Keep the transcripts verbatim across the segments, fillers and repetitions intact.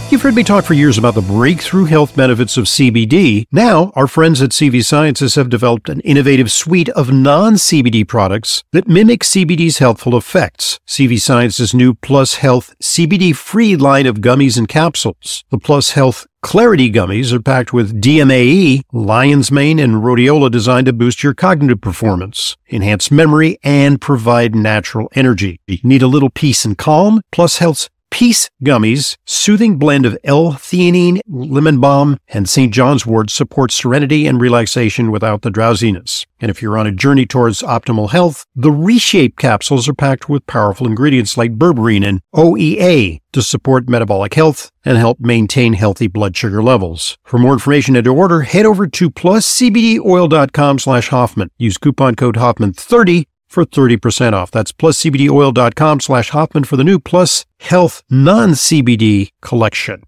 You've heard me talk for years about the breakthrough health benefits of C B D. Now, our friends at C V Sciences have developed an innovative suite of non-C B D products that mimic C B D's healthful effects. C V Sciences' new Plus Health C B D-free line of gummies and capsules. The Plus Health Clarity gummies are packed with D M A E, lion's mane, and rhodiola designed to boost your cognitive performance, enhance memory, and provide natural energy. You need a little peace and calm? Plus Health's Peace Gummies, soothing blend of L-theanine, lemon balm, and Saint John's wort supports serenity and relaxation without the drowsiness. And if you're on a journey towards optimal health, the Reshape capsules are packed with powerful ingredients like berberine and O E A to support metabolic health and help maintain healthy blood sugar levels. For more information and to order, head over to plus c b d oil dot com slash Hoffman. Use coupon code Hoffman thirty for thirty percent off. That's plus c b d oil dot com slash Hoffman for the new Plus Health non-C B D collection.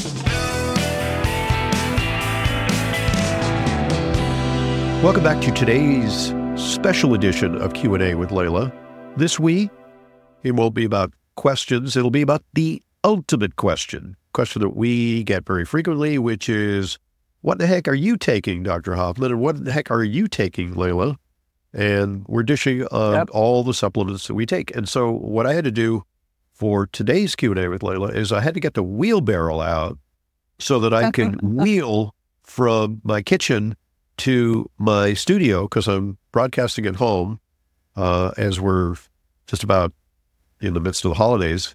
Welcome back to today's special edition of Q and A with Layla. This week, it won't be about questions. It'll be about the ultimate question, question that we get very frequently, which is, what the heck are you taking, Doctor Hoffman? And what the heck are you taking, Layla? And we're dishing on yep. all the supplements that we take. And so what I had to do for today's Q and A with Layla is I had to get the wheelbarrow out so that I can wheel from my kitchen to my studio, because I'm broadcasting at home uh, as we're just about in the midst of the holidays.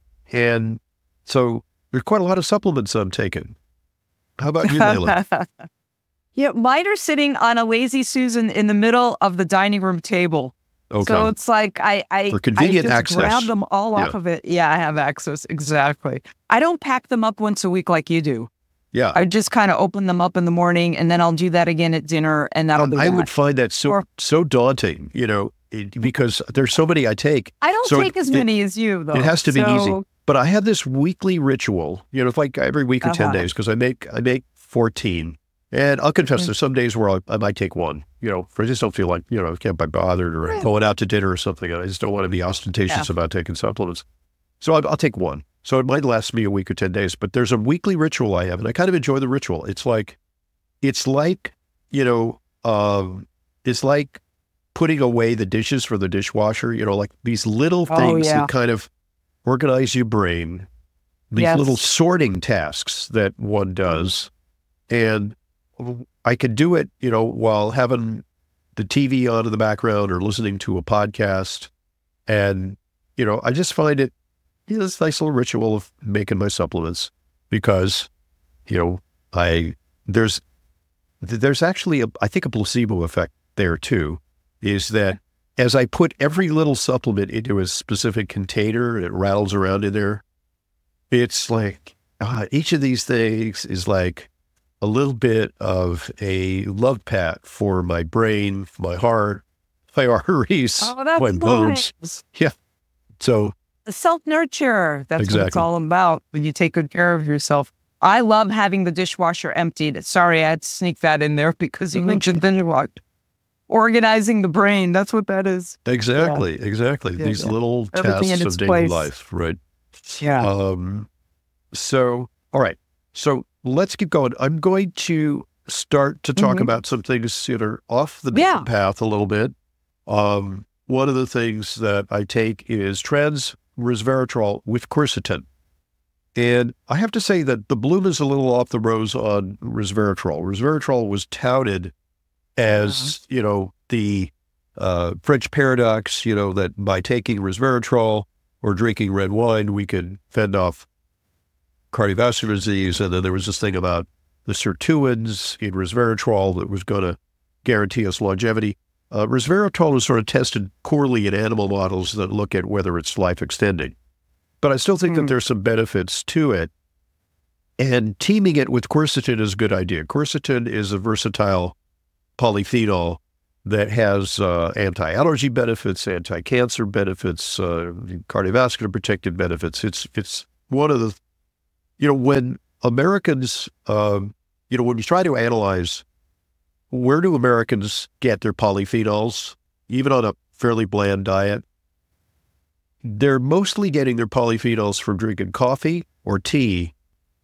And so there's quite a lot of supplements I'm taking. How about you, Layla? Yeah, mine are sitting on a Lazy Susan in the middle of the dining room table. Okay. So it's like I I, For convenient I just access. grab them all Yeah. off of it. Yeah, I have access. Exactly. I don't pack them up once a week like you do. Yeah. I just kind of open them up in the morning, and then I'll do that again at dinner, and that'll be I that. would find that so Or- so daunting, you know, it, because there's so many I take. I don't So take it- as many as you, though. It has to be So- easy. But I have this weekly ritual, you know, it's like every week or ten Uh-huh. days, because I make I make fourteen. And I'll confess, Mhm. there's some days where I, I might take one, you know, for I just don't feel like, you know, I can't be bothered, or Right. going out to dinner or something. And I just don't want to be ostentatious Yeah. about taking supplements. So I'll, I'll take one. So it might last me a week or ten days, but there's a weekly ritual I have, and I kind of enjoy the ritual. It's like, it's like, you know, um, it's like putting away the dishes for the dishwasher, you know, like these little Oh, things yeah. that kind of organize your brain, these Yes. little sorting tasks that one does. And I could do it, you know, while having the T V on in the background or listening to a podcast. And, you know, I just find it, you know, this nice little ritual of making my supplements, because, you know, I, there's, there's actually, a, I think a placebo effect there too, is that as I put every little supplement into a specific container and it rattles around in there, it's like, ah, each of these things is like a little bit of a love pat for my brain, my heart, my arteries, Oh, that's my bones. nice. Yeah. So The self-nurture. That's what it's Exactly. all about when you take good care of yourself. I love having the dishwasher emptied. Sorry, I had to sneak that in there because you Mhm. mentioned dishwasher. Organizing the brain. That's what that is. exactly, exactly. Yeah, These yeah. little Everything in tasks of its daily place. life, right? Yeah. Um, so, all right. So let's keep going. I'm going to start to talk Mhm. about some things that are off the Yeah. beaten path a little bit. Um, one of the things that I take is trans resveratrol with quercetin. And I have to say that the bloom is a little off the rose on resveratrol. Resveratrol was touted as, you know, the uh, French paradox, you know, that by taking resveratrol or drinking red wine, we could fend off cardiovascular disease. And then there was this thing about the sirtuins in resveratrol that was going to guarantee us longevity. Uh, resveratrol is sort of tested poorly in animal models that look at whether it's life extending. But I still think that Hmm. there's some benefits to it. And teaming it with quercetin is a good idea. Quercetin is a versatile polyphenol that has uh, anti-allergy benefits, anti-cancer benefits, uh, cardiovascular protective benefits. It's it's one of the, you know, when Americans, um, you know, when we try to analyze where do Americans get their polyphenols, even on a fairly bland diet, they're mostly getting their polyphenols from drinking coffee or tea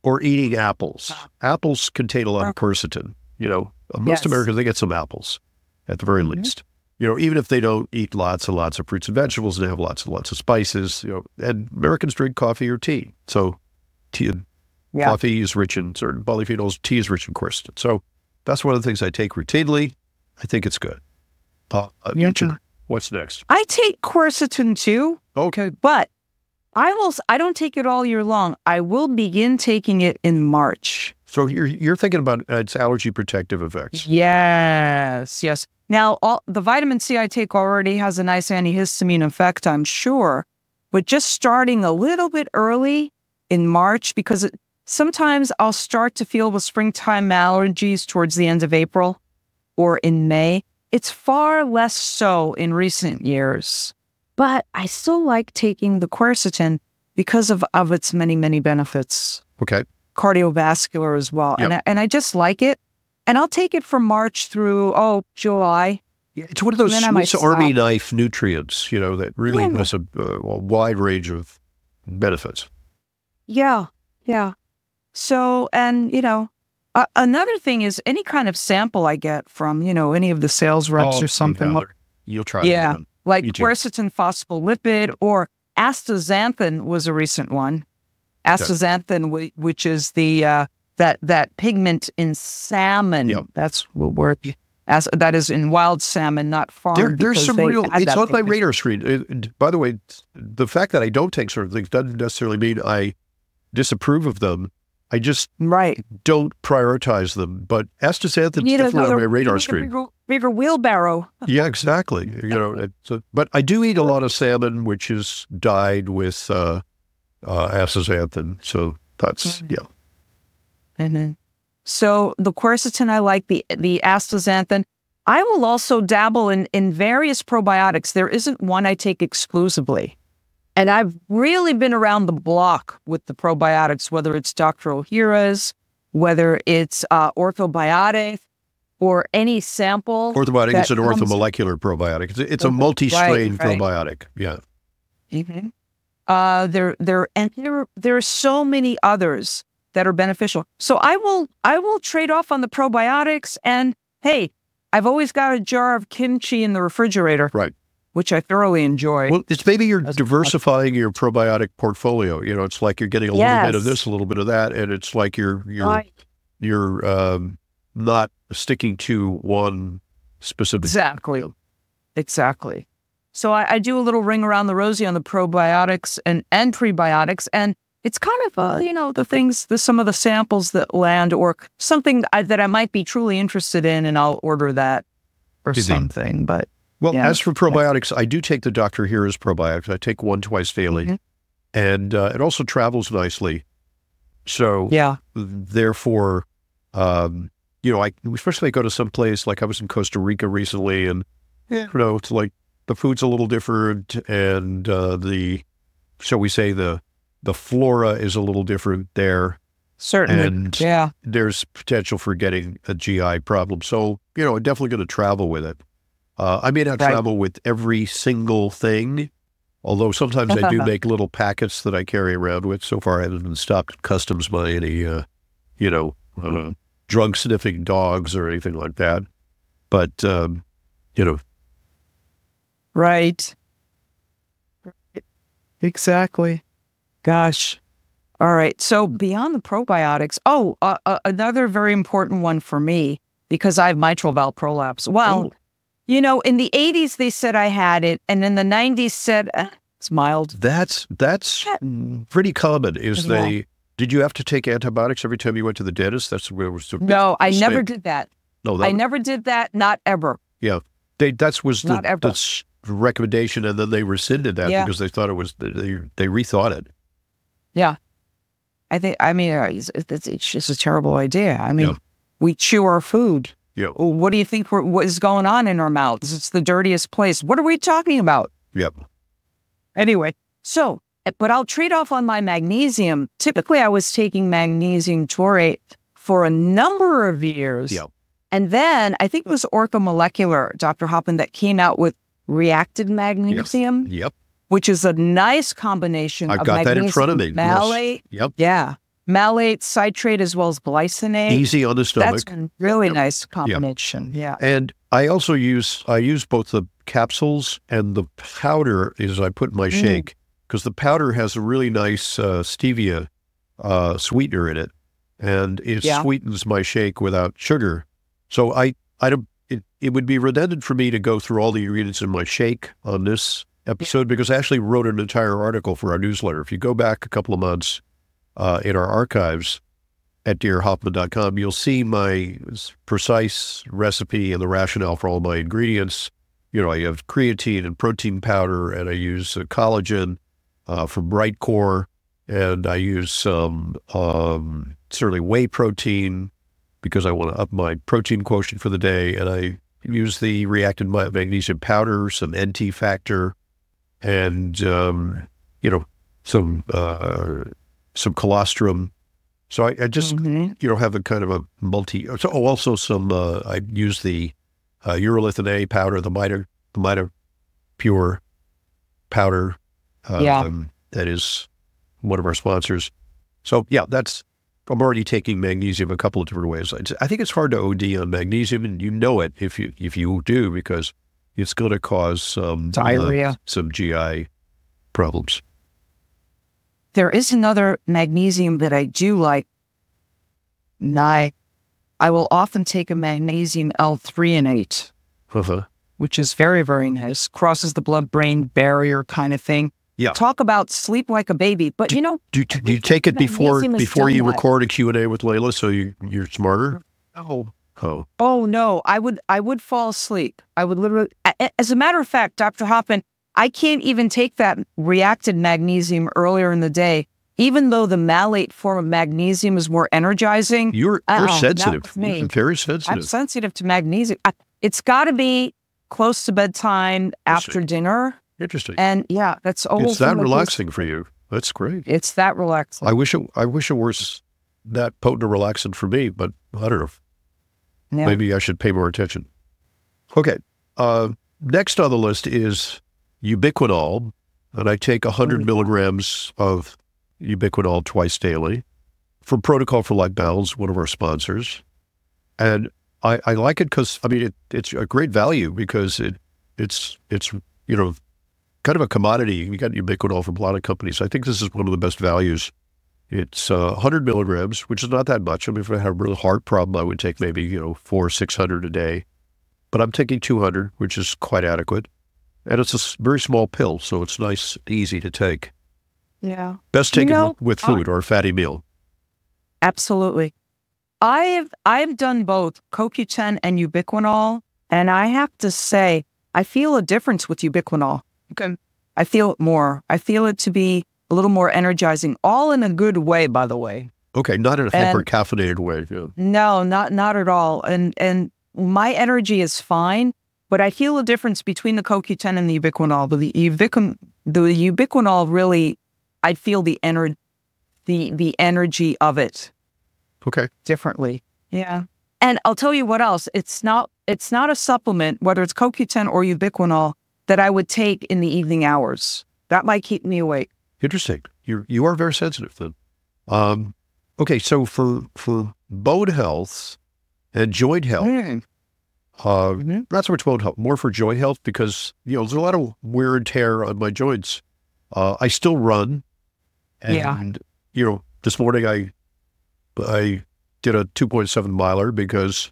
or eating apples. Apples contain a lot of quercetin. You know, most yes. Americans, they get some apples at the very mm-hmm. least. You know, even if they don't eat lots and lots of fruits and vegetables, they have lots and lots of spices, you know, and Americans drink coffee or tea. So tea, yeah. coffee is rich in certain polyphenols, tea is rich in quercetin. So that's one of the things I take routinely. I think it's good. Uh, yeah. What's next? I take quercetin too. Okay. But I will, I don't take it all year long. I will begin taking it in March. So you're, you're thinking about uh, its allergy protective effects. Yes, yes. Now, all, the vitamin C I take already has a nice antihistamine effect, I'm sure, but just starting a little bit early in March, because it, sometimes I'll start to feel the springtime allergies towards the end of April or in May. It's far less so in recent years, but I still like taking the quercetin because of, of its many, many benefits. Okay. Cardiovascular as well. Yep. And, I, and I just like it. And I'll take it from March through, oh, July. Yeah, it's one of those Swiss Army knife nutrients, you know, that really yeah. has a, uh, a wide range of benefits. Yeah, yeah. So, and, you know, uh, another thing is any kind of sample I get from, you know, any of the sales reps oh, or something. Like, you'll try Yeah, them. like quercetin phospholipid or astaxanthin was a recent one. Astaxanthin, okay. which is the... Uh, That that pigment in salmon, yep. that's what we're, as that is in wild salmon, not farm. There, there's some real, it's on my radar screen. It, by the way, the fact that I don't take certain things doesn't necessarily mean I disapprove of them. I just right. don't prioritize them. But astaxanthin is definitely on my radar screen. Bigger, bigger wheelbarrow. Yeah, exactly. You know, it's a, but I do eat a lot of salmon, which is dyed with uh, uh, astaxanthin. So that's, mm-hmm. yeah. Mm-hmm. So the quercetin, I like the the astaxanthin. I will also dabble in, in various probiotics. There isn't one I take exclusively. And I've really been around the block with the probiotics, whether it's Doctor Ohhira's, whether it's uh, Orthobiotic, or any sample. Orthobiotic is an orthomolecular probiotic. It's, it's a multi-strain right, right. probiotic. Yeah. Mm-hmm. Uh, there, there, and there, there are so many others that are beneficial. So I will I will trade off on the probiotics, and hey, I've always got a jar of kimchi in the refrigerator, right? Which I thoroughly enjoy. Well, it's maybe you're That's diversifying your probiotic portfolio. You know, it's like you're getting a yes. little bit of this, a little bit of that, and it's like you're you're right. you're um, not sticking to one specific. Exactly, exactly. So I, I do a little ring around the rosy on the probiotics and and prebiotics, and it's kind of, uh, you know, the things, the, some of the samples that land or something I, that I might be truly interested in, and I'll order that or Did something. They? But Well, yeah. as for probiotics, I do take the Doctor Ohhira's probiotics. I take one twice daily, mm-hmm. and uh, it also travels nicely. So, yeah. therefore, um, you know, I especially I go to some place, like I was in Costa Rica recently, and, yeah. you know, it's like the food's a little different, and uh, the, shall we say, the, The flora is a little different there. Certainly, and yeah. there's potential for getting a G I problem. So, you know, I'm definitely going to travel with it. Uh, I may not right. travel with every single thing, although sometimes I do make little packets that I carry around with. So far, I haven't been stopped at customs by any, uh, you know, uh, drug-sniffing dogs or anything like that. But, um, you know. Right. Exactly. Gosh. All right. So beyond the probiotics, oh, uh, uh, another very important one for me, because I have mitral valve prolapse. Well, Ooh. you know, in the eighties, they said I had it. And in the nineties said eh, it's mild. That's that's pretty common. Is yeah. they, did you have to take antibiotics every time you went to the dentist? That's where it was. The no, I never did that. No, that, I never did that. Not ever. Yeah. They, that was the, not ever. the recommendation. And then they rescinded that yeah. because they thought it was, they, they rethought it. Yeah. I think, I mean, it's, it's just a terrible idea. I mean, yeah. we chew our food. Yeah. What do you think we're, what is going on in our mouths? It's the dirtiest place. What are we talking about? Yep. Anyway, so, but I'll trade off on my magnesium. Typically, I was taking magnesium taurate for a number of years. Yep. And then I think it was Orthomolecular, Doctor Hoffman, that came out with reacted magnesium. Yep. Yep. Which is a nice combination I've of got magnesium that in front of me. malate. Yes. Yep. Yeah. malate, citrate, as well as glycinate. Easy on the stomach. That's a really nice combination. Yeah. yeah. And I also use, I use both the capsules and the powder as I put in my mm. shake, because the powder has a really nice uh, stevia uh, sweetener in it, and it yeah. sweetens my shake without sugar. So I, I don't, it, it would be redundant for me to go through all the ingredients in my shake on this episode, yeah. because I actually wrote an entire article for our newsletter. If you go back a couple of months uh, in our archives at dear hoffman dot com, you'll see my precise recipe and the rationale for all my ingredients. You know, I have creatine and protein powder, and I use uh, collagen uh, from Brightcore, and I use some um, certainly whey protein because I want to up my protein quotient for the day, and I use the reactive magnesium powder, some N T factor, and um, you know, some uh, some colostrum. So I, I just mm-hmm. you know have a kind of a multi. So oh, also some uh, I use the uh, urolithin A powder, the Mida the Mida Pure powder. Uh, yeah, um, that is one of our sponsors. So yeah, that's. I'm already taking magnesium a couple of different ways. I think it's hard to O D on magnesium, and you know it if you if you do, because it's going to cause some diarrhea, uh, some G I problems. There is another magnesium that I do like. I, I will often take a magnesium L-threonate, uh-huh. which is very, very nice. Crosses the blood-brain barrier kind of thing. Yeah. Talk about sleep like a baby. But, do, you know... Do, do, do you take it before before you that. record a Q and A with Layla so you, you're smarter? Oh. Oh. Oh, no. I would I would fall asleep. I would literally... As a matter of fact, Doctor Hoffman, I can't even take that reacted magnesium earlier in the day, even though the malate form of magnesium is more energizing. You're, you're sensitive. You're very sensitive. I'm sensitive to magnesium. I, it's got to be close to bedtime after dinner. Interesting. And yeah, that's almost... It's that relaxing for you. That's great. It's that relaxing. I wish it, I wish it was that potent or relaxing for me, but I don't know. Yeah. Maybe I should pay more attention. Okay. Uh, next on the list is ubiquinol, and I take one hundred milligrams of ubiquinol twice daily from Protocol for Life Balance, one of our sponsors. And I, I like it because, I mean, it, it's a great value because it it's, it's you know, kind of a commodity. We got ubiquinol from a lot of companies. I think this is one of the best values. It's uh, one hundred milligrams, which is not that much. I mean, if I had a real heart problem, I would take maybe, you know, four, six hundred a day. But I'm taking two hundred, which is quite adequate. And it's a very small pill, so it's nice, easy to take. Yeah. Best taken you know, with food uh, or a fatty meal. Absolutely. I've I've done both C O Q ten and ubiquinol, and I have to say, I feel a difference with ubiquinol. Okay. I feel it more. I feel it to be a little more energizing, all in a good way, by the way. Okay, not in a hyper-caffeinated way. Yeah. No, not not at all. And and my energy is fine, but I feel a difference between the C O Q ten and the ubiquinol. But the ubiquin the ubiquinol really, I feel the ener the the energy of it. Okay. Differently. Yeah. And I'll tell you what else. It's not it's not a supplement, whether it's C O Q ten or ubiquinol, that I would take in the evening hours. That might keep me awake. Interesting. You you are very sensitive then. Um, okay, so for for bone health and joint health, mm. uh, mm-hmm. not so much bone health, more for joint health, because you know there's a lot of wear and tear on my joints. Uh, I still run, and yeah. you know this morning I I did a two point seven miler because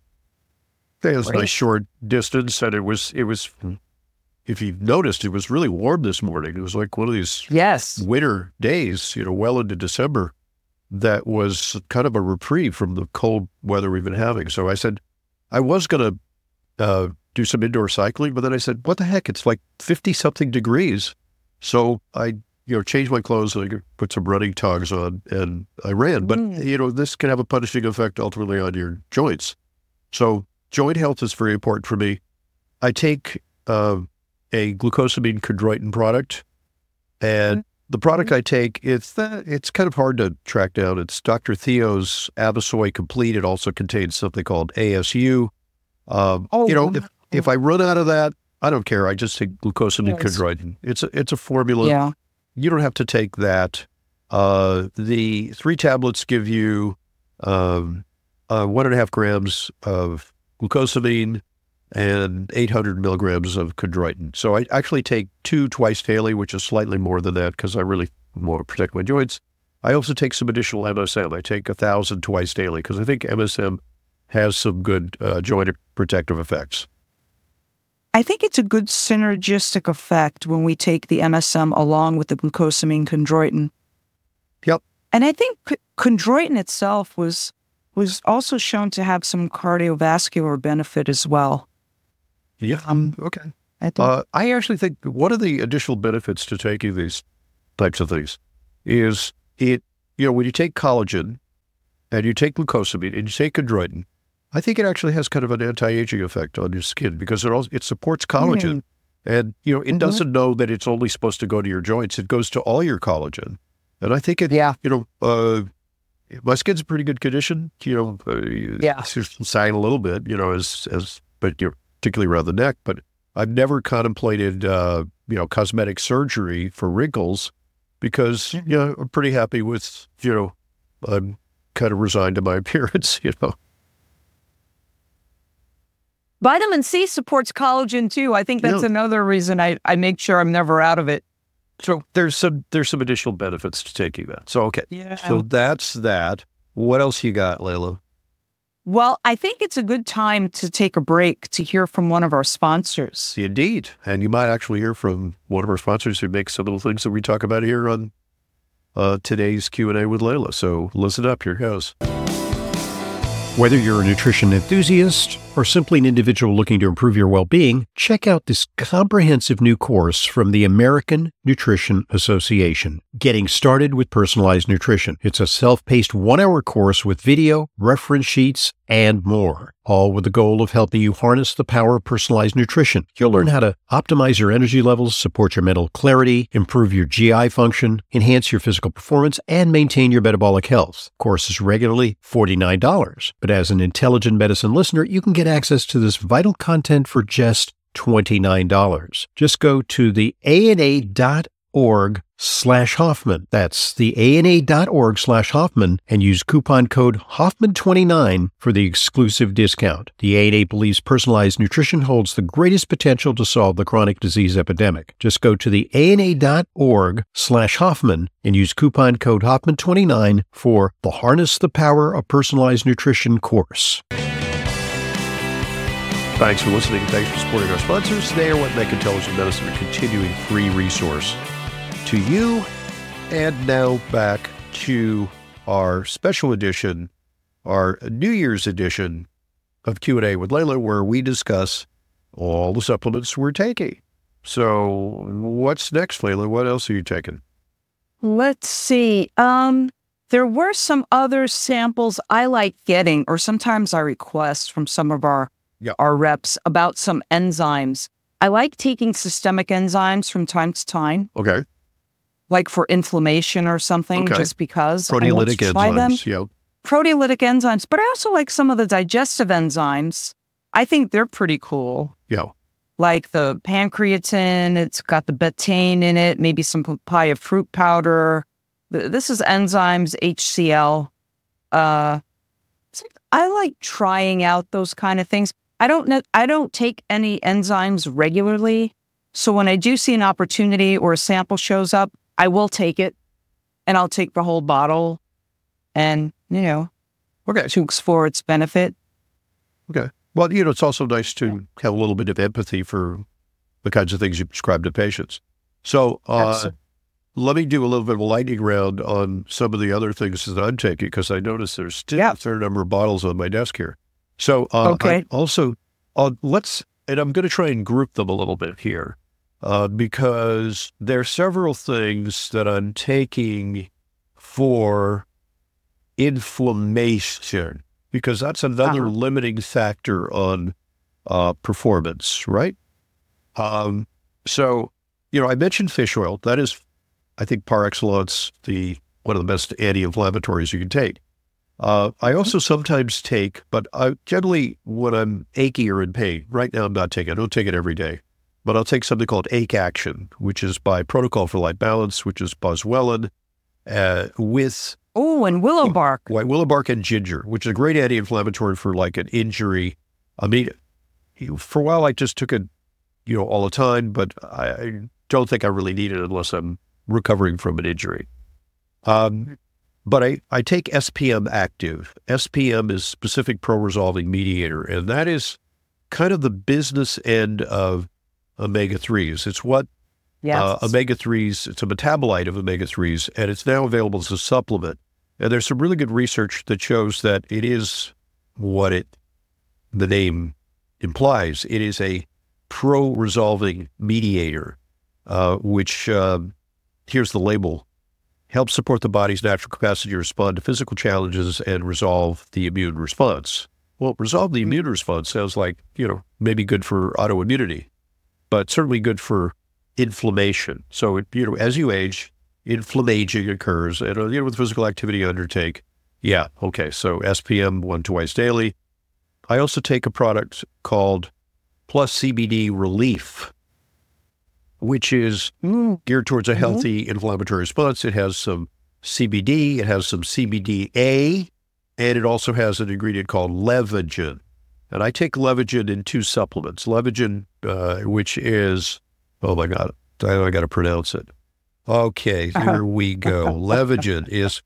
it was a nice short distance, and it was it was. If you've noticed, it was really warm this morning. It was like one of these yes. winter days, you know, well into December, that was kind of a reprieve from the cold weather we've been having. So I said, I was going to uh, do some indoor cycling, but then I said, what the heck? It's like fifty something degrees. So I, you know, changed my clothes and I put some running togs on and I ran. But, mm. you know, this can have a punishing effect ultimately on your joints. So joint health is very important for me. I take, uh, a glucosamine chondroitin product, and the product I take, it's uh, it's kind of hard to track down. It's Doctor Theo's Abasoy Complete. It also contains something called A S U. Um, oh, you know, if, if I run out of that, I don't care. I just take glucosamine yes. chondroitin. It's a, it's a formula. Yeah. You don't have to take that Uh, the three tablets give you um, uh, one and a half grams of glucosamine and eight hundred milligrams of chondroitin. So I actually take two twice daily, which is slightly more than that because I really want to protect my joints. I also take some additional M S M. I take a thousand twice daily because I think M S M has some good uh, joint protective effects. I think it's a good synergistic effect when we take the M S M along with the glucosamine chondroitin. Yep. And I think ch- chondroitin itself was was also shown to have some cardiovascular benefit as well. Yeah. Um, okay. I think. Uh, I actually think one of the additional benefits to taking these types of things is it, you know, when you take collagen and you take glucosamine and you take chondroitin, I think it actually has kind of an anti-aging effect on your skin because it also, it supports collagen. Mm-hmm. And, you know, it mm-hmm. doesn't know that it's only supposed to go to your joints. It goes to all your collagen. And I think it, yeah. you know, uh, my skin's in pretty good condition, you know, uh, yeah. it's just sagging a little bit, you know, as, as, but you know, particularly around the neck, but I've never contemplated, uh, you know, cosmetic surgery for wrinkles because, mm-hmm. you know, I'm pretty happy with, you know, I'm kind of resigned to my appearance, you know. Vitamin C supports collagen too. I think that's yeah. another reason I, I make sure I'm never out of it. So there's some there's some additional benefits to taking that. So, okay. Yeah. So that's that. What else you got, Layla? Well, I think it's a good time to take a break to hear from one of our sponsors. Indeed. And you might actually hear from one of our sponsors who makes some of the things that we talk about here on uh, today's Q and A with Layla. So listen up. Here goes. Whether you're a nutrition enthusiast or simply an individual looking to improve your well-being, check out this comprehensive new course from the American Nutrition Association, Getting Started with Personalized Nutrition. It's a self-paced one-hour course with video, reference sheets, and more, all with the goal of helping you harness the power of personalized nutrition. You'll learn how to optimize your energy levels, support your mental clarity, improve your G I function, enhance your physical performance, and maintain your metabolic health. The course is regularly forty-nine dollars, but as an Intelligent Medicine listener, you can get access to this vital content for just twenty-nine dollars. Just go to the A N A dot org slash Hoffman. That's the A N A dot org slash Hoffman and use coupon code Hoffman twenty-nine for the exclusive discount. The A N A believes personalized nutrition holds the greatest potential to solve the chronic disease epidemic. Just go to the A N A dot org slash Hoffman and use coupon code Hoffman twenty-nine for the Harness the Power of Personalized Nutrition course. Thanks for listening and thanks for supporting our sponsors. They are what make Intelligent Medicine a continuing free resource to you. And now back to our special edition, our New Year's edition of Q and A with Layla, where we discuss all the supplements we're taking. So what's next, Layla? What else are you taking? Let's see. Um, there were some other samples I like getting, or sometimes I request from some of our, yeah. our reps about some enzymes. I like taking systemic enzymes from time to time. Okay. Like for inflammation or something, okay. just because proteolytic I want to try enzymes, them. yeah. Proteolytic enzymes, but I also like some of the digestive enzymes. I think they're pretty cool. Yeah. Like the pancreatin, it's got the betaine in it, maybe some papaya fruit powder. This is enzymes, H C L. Uh, I like trying out those kind of things. I don't know. I don't take any enzymes regularly. So when I do see an opportunity or a sample shows up, I will take it and I'll take the whole bottle and, you know, okay. to explore its benefit. Okay. Well, you know, it's also nice to have a little bit of empathy for the kinds of things you prescribe to patients. So uh, let me do a little bit of a lightning round on some of the other things that I'm taking, because I noticed there's still yeah. a fair number of bottles on my desk here. So uh, okay. I also, uh, let's, and I'm going to try and group them a little bit here. Uh, because there are several things that I'm taking for inflammation, because that's another uh-huh. limiting factor on uh, performance, right? Um, so, you know, I mentioned fish oil. That is, I think, par excellence, the one of the best anti-inflammatories you can take. Uh, I also sometimes take, but I generally, when I'm achy or in pain, right now I'm not taking, I don't take it every day. But I'll take something called Ache Action, which is by Protocol for Life Balance, which is boswellia, uh, with Oh, and willow bark. white willow bark and ginger, which is a great anti-inflammatory for like an injury. I mean, for a while I just took it, you know, all the time, but I don't think I really need it unless I'm recovering from an injury. Um, but I, I take S P M Active. S P M is specific pro-resolving mediator, and that is kind of the business end of omega threes. It's what Yes. uh, omega threes, it's a metabolite of omega threes, and it's now available as a supplement. And there's some really good research that shows that it is what it the name implies. It is a pro-resolving mediator, uh, which, um, here's the label, helps support the body's natural capacity to respond to physical challenges and resolve the immune response. Well, resolve the immune response sounds like, you know, maybe good for autoimmunity, but certainly good for inflammation. So, it, you know, as you age, inflammation occurs, and, uh, you know, with physical activity you undertake, yeah, okay, so S P M one twice daily. I also take a product called Plus C B D Relief, which is Mm. geared towards a healthy inflammatory response. It has some C B D, it has some C B D A, and it also has an ingredient called Levagen. And I take Levagen in two supplements. Levagen, uh, which is, oh my God, I, I got to pronounce it. Okay, here we go. Levagen is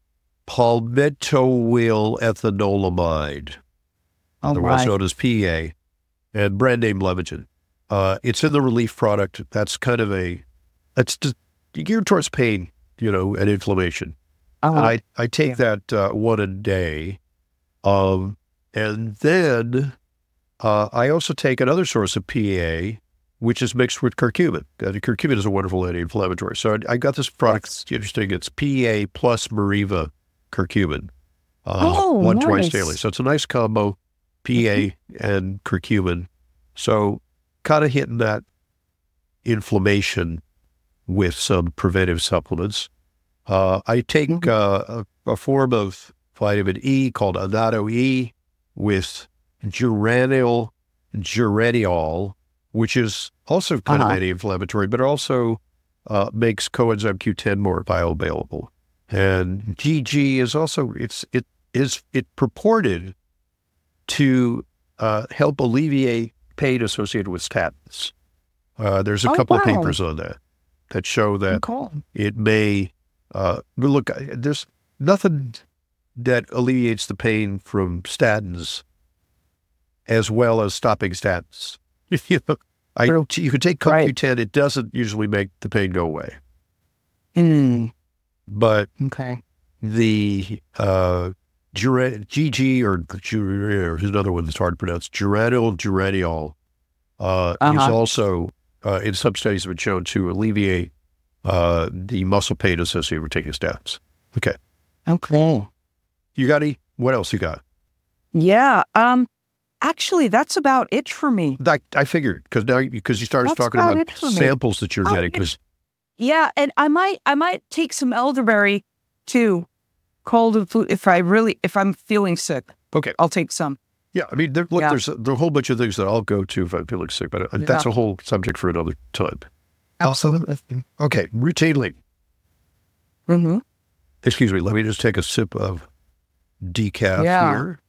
palmitoyl ethanolamide, All otherwise right. known as P A, and brand name Levagen. Uh, it's in the relief product. That's kind of a, it's just geared towards pain, you know, and inflammation. Uh-huh. And I, I take that uh, one a day. Um, and then uh, I also take another source of P A, which is mixed with curcumin. And curcumin is a wonderful anti-inflammatory. So I, I got this product. Yes. It's interesting. It's P A plus Mariva curcumin. Uh, Oh, one twice nice. daily. So it's a nice combo, P A and curcumin. So kind of hitting that inflammation with some preventive supplements. Uh, I take Mhm. uh, a, a form of vitamin E called Annatto E with geranyl geraniol, which is also kind Uh-huh. of anti-inflammatory, but also uh, makes coenzyme Q ten more bioavailable. And G G is also, it's it is it purported to uh, help alleviate pain associated with statins. Uh, there's a Oh, couple of wow. papers on that that show that Cool. it may, uh, but look, I- there's nothing that alleviates the pain from statins as well as stopping statins. You know, I, True. you could take Right. C O Q ten, it doesn't usually make the pain go away. Mm. But Okay. the uh, Gera- G G or, Ger- or here's another one that's hard to pronounce, geranyl geraniol, uh, is Uh-huh. also, uh, in some studies, have been shown to alleviate uh, the muscle pain associated with taking statins. Okay. Okay. You got any? What else you got? Yeah. Um. Actually, that's about it for me. I, I figured, because now, because you started That's talking about about it for me. samples that you're Oh, getting, yeah. 'cause- Yeah, and I might, I might take some elderberry too. Cold and flu. If I really, if I'm feeling sick, okay. I'll take some. Yeah, I mean, there, look, Yeah. there's a, there are a whole bunch of things that I'll go to if I'm feeling sick, but uh, that's a whole subject for another time. Absolutely. Okay, routinely. Mm-hmm. Excuse me, let me just take a sip of decaf Yeah. here.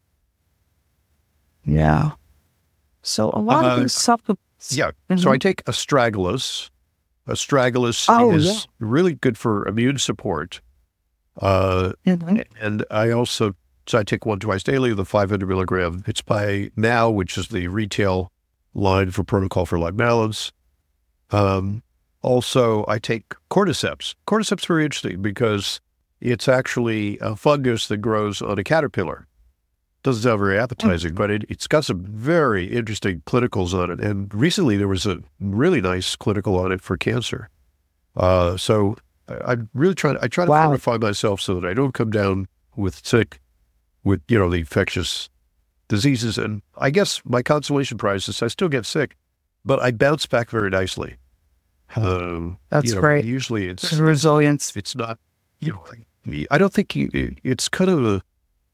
Yeah. So a lot Uh, of these supplements. Yeah, Mhm. so I take astragalus. Astragalus Oh, is yeah. really good for immune support. Uh, Mhm. and I also, so I take one twice daily, the five hundred milligram. It's by Now, which is the retail line for Protocol for Life Balance. Um, also, I take cordyceps. Cordyceps is very interesting because it's actually a fungus that grows on a caterpillar. Doesn't sound very appetizing, but it, it's got some very interesting clinicals on it. And recently there was a really nice clinical on it for cancer. Uh, so I, I'm really trying, I try to Wow. fortify myself so that I don't come down with sick, with, you know, the infectious diseases. And I guess my consolation prize is I still get sick, but I bounce back very nicely. Um, That's you know, great. Usually it's, Resilience. it's not, you know, like, I don't think you, it's kind of a,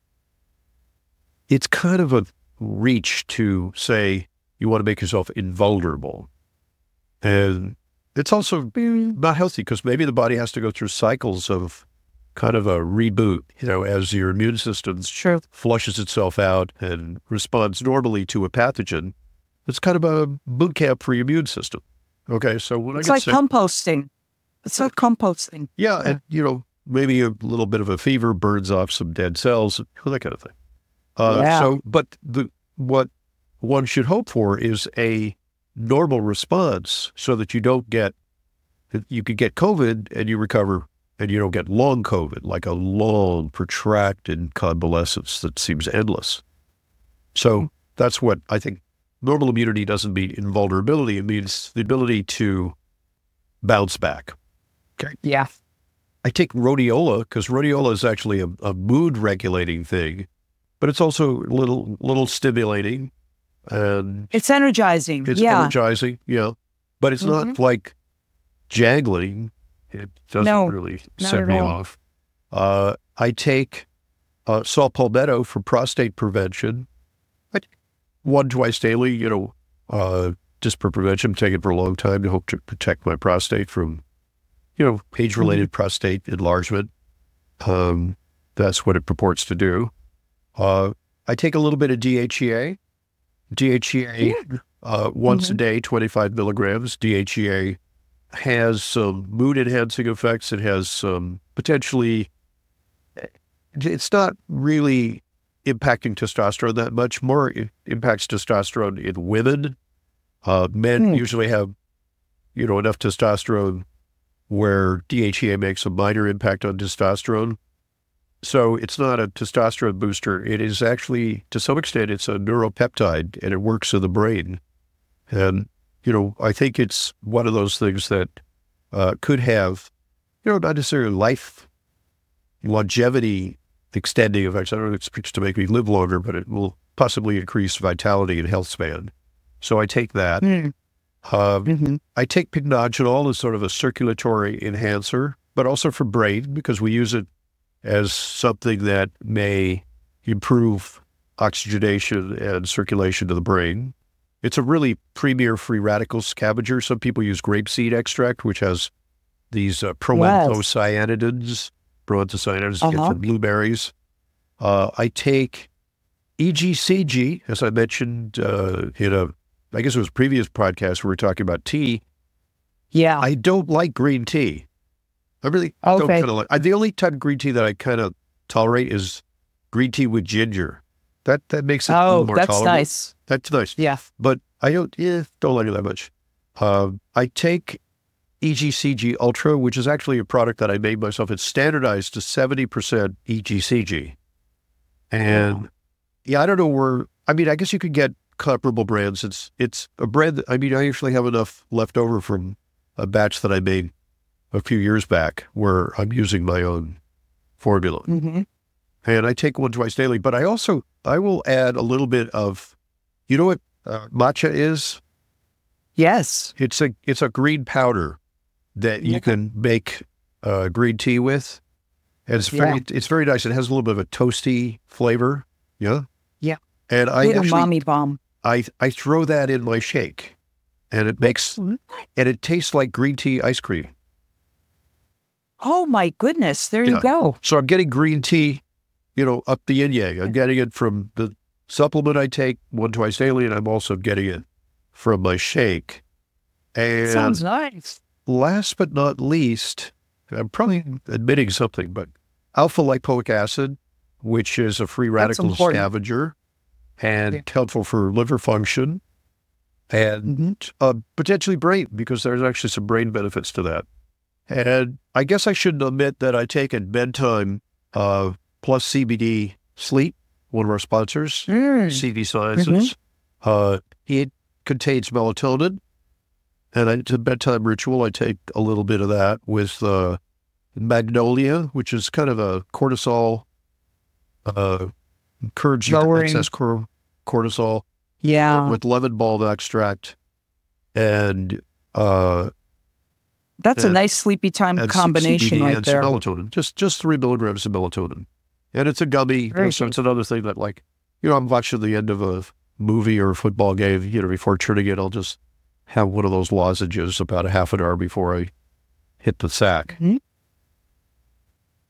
it's kind of a reach to say you want to make yourself invulnerable. And it's also not healthy because maybe the body has to go through cycles of kind of a reboot, you know, as your immune system True. flushes itself out and responds normally to a pathogen. It's kind of a boot camp for your immune system. Okay, so when It's I get like sick, composting. It's like composting. yeah, and you know, maybe a little bit of a fever burns off some dead cells, that kind of thing. Uh, Yeah. So, but the what one should hope for is a normal response, so that you don't get, you could get COVID and you recover, and you don't get long COVID, like a long, protracted convalescence that seems endless. So that's what I think. Normal immunity doesn't mean invulnerability. It means the ability to bounce back. Okay. Yeah. I take rhodiola because rhodiola is actually a, a mood regulating thing, but it's also a little, little stimulating, and It's energizing. it's yeah. energizing. Yeah. But it's not Mhm. like jangling. It doesn't No, really not set at me all. off. Uh, I take uh, saw palmetto for prostate prevention. I take one twice daily, you know, uh, just for prevention. Take it for a long time to hope to protect my prostate from, you know, age-related prostate enlargement. Um, that's what it purports to do. Uh, I take a little bit of D H E A. D H E A uh, once a day, twenty-five milligrams. D H E A has some mood-enhancing effects. It has some potentially, it's not really impacting testosterone that much. More it impacts testosterone in women. Uh, men Mm. usually have, you know, enough testosterone where D H E A makes a minor impact on testosterone. So it's not a testosterone booster. It is actually, to some extent, it's a neuropeptide, and it works in the brain. And, you know, I think it's one of those things that uh, could have, you know, not necessarily life longevity extending effects. I don't expect it to make me live longer, but it will possibly increase vitality and health span. So I take that. Mm. Um, Mhm. I take pycnogenol as sort of a circulatory enhancer, but also for brain, because we use it as something that may improve oxygenation and circulation to the brain. It's a really premier free radical scavenger. Some people use grapeseed extract, which has these uh, proanthocyanidins, proanthocyanidins you get Uh-huh. from blueberries. Uh, I take E G C G, as I mentioned uh, in a, I guess it was a previous podcast where we were talking about tea. Yeah. I don't like green tea. I really don't Okay. kind of like. I, the only type of green tea that I kind of tolerate is green tea with ginger. That that makes it a oh, little more that's tolerable. nice. That's nice. Yeah. But I don't. Yeah, don't like it that much. Um, I take E G C G Ultra, which is actually a product that I made myself. It's standardized to seventy percent E G C G, and Wow. yeah, I don't know where. I mean, I guess you could get comparable brands. It's it's a brand that, I mean, I actually have enough left over from a batch that I made a few years back where I'm using my own formula. hmm And I take one twice daily, but I also, I will add a little bit of, you know what uh, matcha is? Yes. It's a, it's a green powder that you Yeah. can make uh, green tea with. And it's very, it's very nice. It has a little bit of a toasty flavor. Yeah. Yeah. And I Little actually, mommy bomb. I, I throw that in my shake, and it makes, and it tastes like green tea ice cream. Oh my goodness. There Yeah. you go. So I'm getting green tea, you know, up the yin yang. I'm getting it from the supplement I take one twice daily, and I'm also getting it from my shake. And Sounds nice. last but not least, I'm probably admitting something, but alpha lipoic acid, which is a free radical important. scavenger and Yeah. helpful for liver function and Mhm. uh, potentially brain, because there's actually some brain benefits to that. And I guess I shouldn't omit that I take at bedtime uh, plus C B D sleep, one of our sponsors, Mm. C V Sciences. Uh, it contains melatonin, and I, it's a bedtime ritual. I take a little bit of that with uh, magnolia, which is kind of a cortisol, uh, encourage you to Lowering. access cor- cortisol Yeah. with lemon balm extract and uh, That's a and- nice sleepy time and combination C B D right and there. some melatonin. Just just three milligrams of melatonin, and it's a gummy. Very so good. it's another thing that, like, you know, I'm watching the end of a movie or a football game. You know, before turning it, I'll just have one of those lozenges about a half an hour before I hit the sack. Mhm.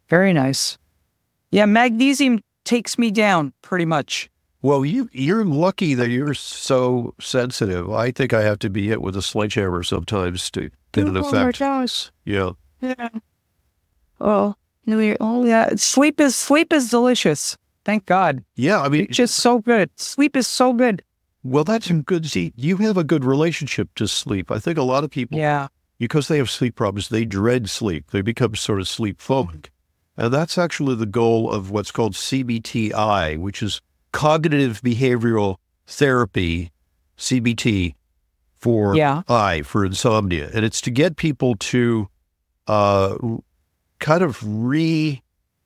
Very nice. Yeah, magnesium takes me down pretty much. Well, you, you're lucky that you're so sensitive. I think I have to be hit with a sledgehammer sometimes to get an Oh my effect. gosh. Yeah. Yeah. Oh, no, you're- oh yeah. Sleep is sleep is delicious. Thank God. Yeah, I mean, It's just so good. Sleep is so good. well, that's a good, see, you have a good relationship to sleep. I think a lot of people, Yeah. because they have sleep problems, they dread sleep. They become sort of sleep phobic. And that's actually the goal of what's called C B T I, which is cognitive behavioral therapy, C B T, for Yeah. I, for insomnia. And it's to get people to uh, kind of re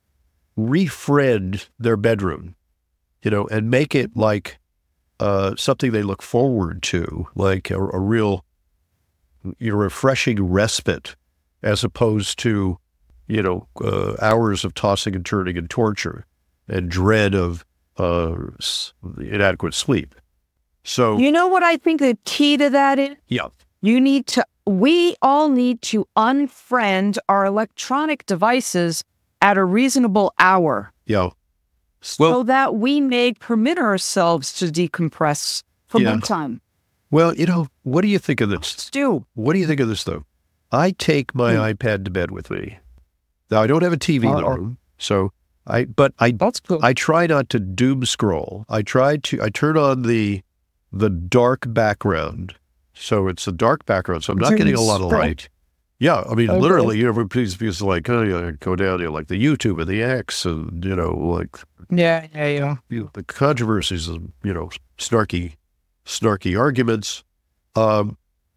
refriend their bedroom, you know, and make it like uh, something they look forward to, like a, a real, you know, refreshing respite, as opposed to, you know, uh, hours of tossing and turning and torture and dread of uh, s- inadequate sleep. So, You know what I think the key to that is? yeah, You need to, we all need to unfriend our electronic devices at a reasonable hour yeah. so Well, that we may permit ourselves to decompress for Yeah. bedtime. well, you know, what do you think of this? Stu. What do you think of this, though? I take my Hmm. iPad to bed with me. Now, I don't have a T V in the Uh-oh. room, so I, but I, That's cool. I try not to doom scroll. I try to, I turn on the, the dark background. So it's a dark background, so I'm not Doom getting a lot of scroll? light. Yeah, I mean, Okay. literally, you know, please, because like, oh, yeah, go down here, like the YouTube and the X, and you know, like Yeah, yeah, yeah. you know, the controversies and you know, snarky, snarky arguments. Um,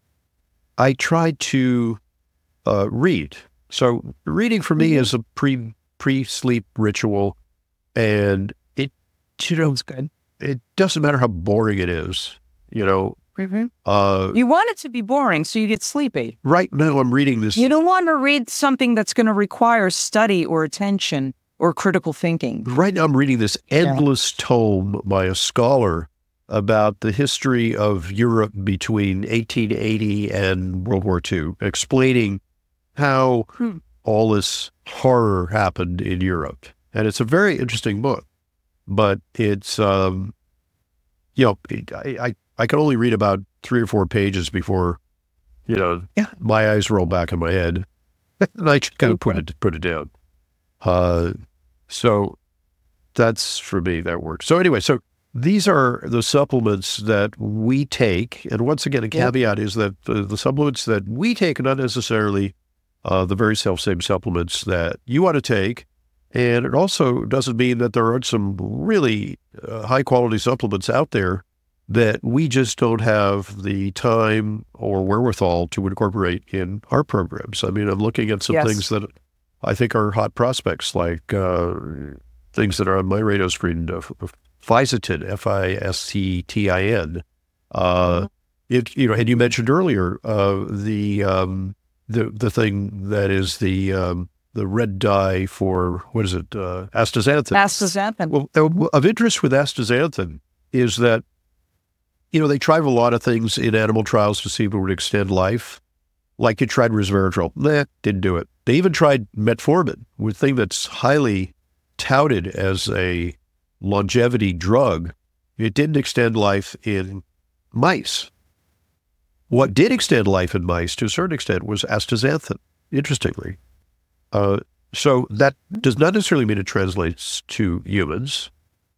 I try to uh, read. So reading for me Mhm. is a pre pre sleep ritual, and it you know That's good. it doesn't matter how boring it is. You know, Mm-hmm. uh, You want it to be boring so you get sleepy. right now I'm reading this. You don't want to read something that's going to require study or attention or critical thinking. Right now, I'm reading this endless tome by a scholar about the history of Europe between eighteen eighty and World War Two, explaining how Hmm. all this horror happened in Europe. And it's a very interesting book, but it's, um, you know, it, I, I, I can only read about three or four pages before, you know, Yeah. my eyes roll back in my head and I just kind of put it, put it down. Uh, so that's for me, that works. So anyway, so these are the supplements that we take. And once again, a Yep. caveat is that the, the supplements that we take are not necessarily uh, the very self-same supplements that you want to take. And it also doesn't mean that there aren't some really uh, high-quality supplements out there that we just don't have the time or wherewithal to incorporate in our programs. I mean, I'm looking at some Yes. things that I think are hot prospects, like uh, things that are on my radar screen, uh, Fisetin, F I S T T I N. Uh, it, you know, and you mentioned earlier uh, the um, the the thing that is the um, the red dye for, what is it, uh, astaxanthin. Astaxanthin. Well, uh, of interest with astaxanthin is that, you know, they tried a lot of things in animal trials to see if it would extend life. Like you tried resveratrol. Nah, didn't do it. They even tried metformin, a thing that's highly touted as a longevity drug. It didn't extend life in mice. What did extend life in mice, to a certain extent, was astaxanthin, interestingly. Uh, so that does not necessarily mean it translates to humans,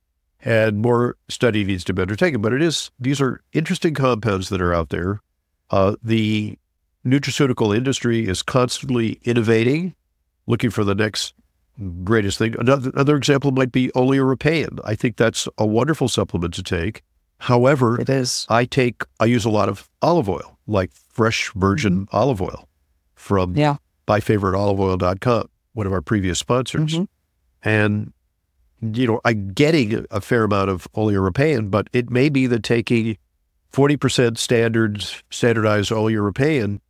and more study needs to be undertaken. But it is; these are interesting compounds that are out there. Uh, the nutraceutical industry is constantly innovating, looking for the next greatest thing. Another, another example might be oleorepain. I think that's a wonderful supplement to take. However, It is. I take, I use a lot of olive oil, like fresh virgin olive oil from Yeah. my favorite olive oil dot com, one of our previous sponsors. Mhm. And, you know, I'm getting a fair amount of oleorepain, but it may be that taking forty percent standard, standardized oleorepain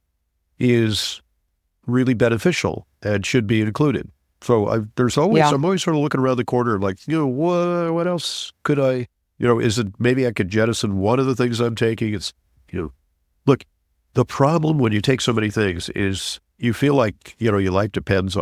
is really beneficial and should be included. So I, there's always, Yeah. I'm always sort of looking around the corner like, you know, what, what else could I, you know, is it, maybe I could jettison one of the things I'm taking. It's, you know, look, the problem when you take so many things is you feel like, you know, your life depends on it.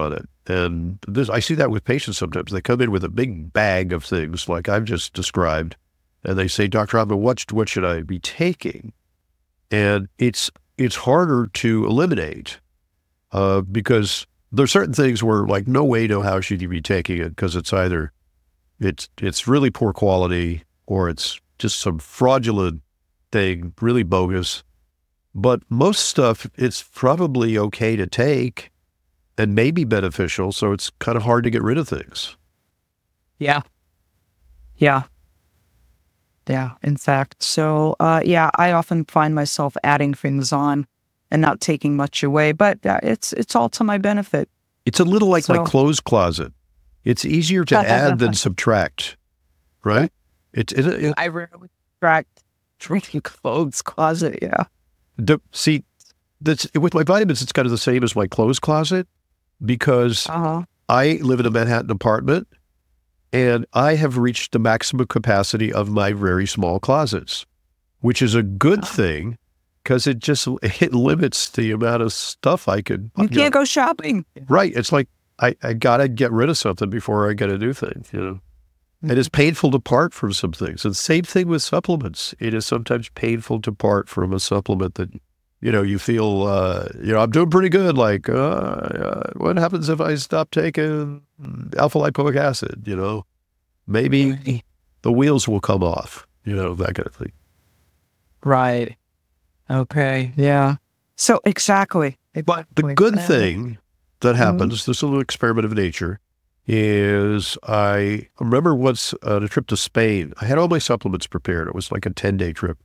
And this, I see that with patients sometimes. They come in with a big bag of things like I've just described, and they say, Doctor Hoffman, what, what should I be taking? And it's it's harder to eliminate uh, because there's certain things where like no way, no how should you be taking it, because it's either it's it's really poor quality or it's just some fraudulent thing, really bogus. But most stuff, it's probably okay to take and may be beneficial, so it's kind of hard to get rid of things. Yeah. Yeah. Yeah, in fact. So, uh, yeah, I often find myself adding things on and not taking much away, but uh, it's it's all to my benefit. It's a little like So- my clothes closet. It's easier to add than subtract, right? It, it, it, I rarely subtract drinking clothes closet, yeah. the, see, that's, with my vitamins, it's kind of the same as my clothes closet, because Uh-huh. I live in a Manhattan apartment, and I have reached the maximum capacity of my very small closets, which is a good thing because it just it limits the amount of stuff I could. You know. can't go shopping. Right. It's like I, I got to get rid of something before I get a new thing, you know. Mm-hmm. It is painful to part from some things. And same thing with supplements. It is sometimes painful to part from a supplement that, you know, you feel, uh, you know, I'm doing pretty good. Like, uh, uh, what happens if I stop taking alpha lipoic acid? You know, maybe the wheels will come off, you know, that kind of thing. Right. Okay. Yeah. So exactly. But the good thing that happens, this little experiment of nature, is I remember once on a trip to Spain, I had all my supplements prepared. It was like a ten-day trip.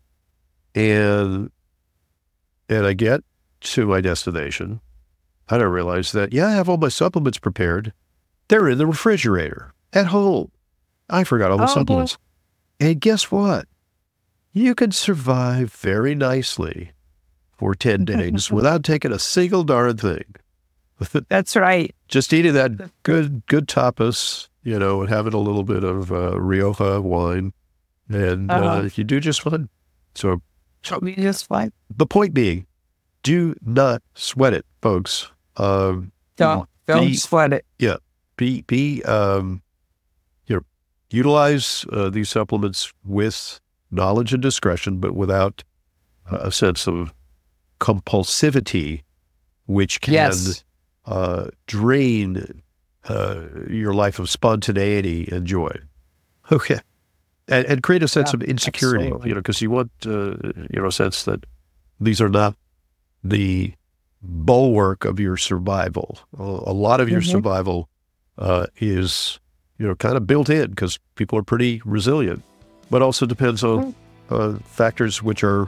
And and I get to my destination, and I realize that, yeah, I have all my supplements prepared. They're in the refrigerator at home. I forgot all the Oh, supplements. And guess what? You can survive very nicely for ten days without taking a single darn thing. That's right. Just eating that good good tapas, you know, and having a little bit of uh, Rioja wine, and Uh-huh. uh, you do just fine. So We just fine. the point being, do not sweat it, folks. Um, Don't don't Be- sweat it. yeah, be be um, you know, utilize uh, these supplements with knowledge and discretion, but without uh, a sense of compulsivity, which can Yes. uh, drain uh, your life of spontaneity and joy. Okay. And, and create a sense Yeah, of insecurity, absolutely. you know, because you want, uh, you know, a sense that these are not the bulwark of your survival. A, a lot of your Mhm. survival uh, is, you know, kind of built in because people are pretty resilient, but also depends on uh, factors which are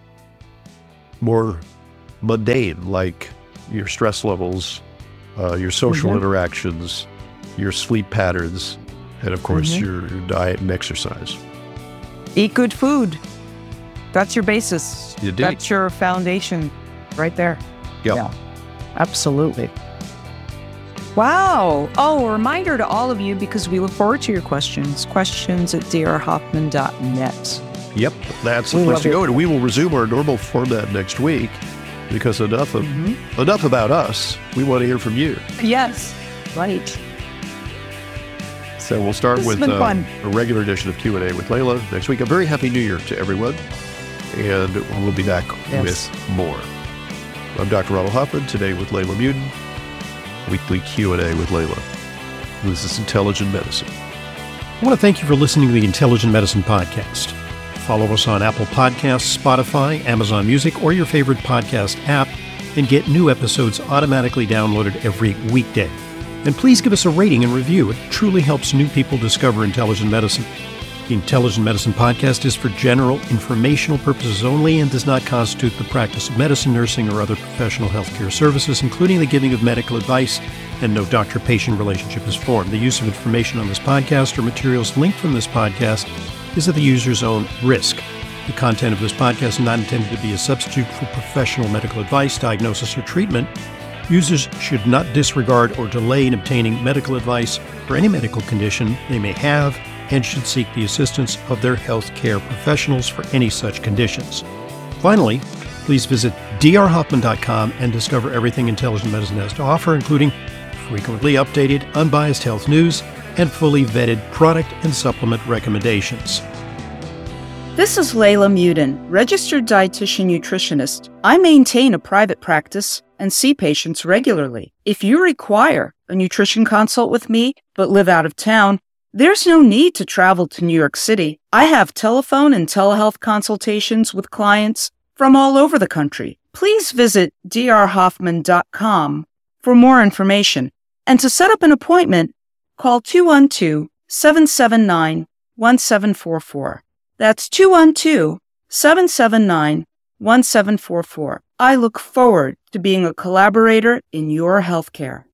more mundane, like your stress levels, uh, your social Mhm. interactions, your sleep patterns, and of course Mhm. your, your diet and exercise. Eat good food. That's your basis. Indeed. That's your foundation right there. Yep. Yeah. Absolutely. Wow. Oh, a reminder to all of you, because we look forward to your questions. Questions at d r hoffman dot net. Yep, that's the We place love to it. go. And we will resume our normal format next week because enough of Mm-hmm. enough about us. We want to hear from you. Yes. Right. So we'll start This has with been uh, fun. a regular edition of Q and A with Layla next week. A very happy New Year to everyone, and we'll be back Yes. with more. I'm Doctor Ronald Hoffman, today with Layla Mutin, weekly Q and A with Layla. This is Intelligent Medicine. I want to thank you for listening to the Intelligent Medicine Podcast. Follow us on Apple Podcasts, Spotify, Amazon Music, or your favorite podcast app, and get new episodes automatically downloaded every weekday. And please give us a rating and review. It truly helps new people discover intelligent medicine. The Intelligent Medicine Podcast is for general informational purposes only and does not constitute the practice of medicine, nursing, or other professional healthcare services, including the giving of medical advice, and no doctor-patient relationship is formed. The use of information on this podcast or materials linked from this podcast is at the user's own risk. The content of this podcast is not intended to be a substitute for professional medical advice, diagnosis, or treatment. Users should not disregard or delay in obtaining medical advice for any medical condition they may have and should seek the assistance of their healthcare professionals for any such conditions. Finally, please visit d r hoffman dot com and discover everything Intelligent Medicine has to offer, including frequently updated, unbiased health news, and fully vetted product and supplement recommendations. This is Layla Muden, registered dietitian nutritionist. I maintain a private practice and see patients regularly. If you require a nutrition consult with me but live out of town, there's no need to travel to New York City. I have telephone and telehealth consultations with clients from all over the country. Please visit d r hoffman dot com for more information. And to set up an appointment, call two one two, seven seven nine, one seven four four. That's two one two, seven seven nine, one seven four four. I look forward to being a collaborator in your healthcare.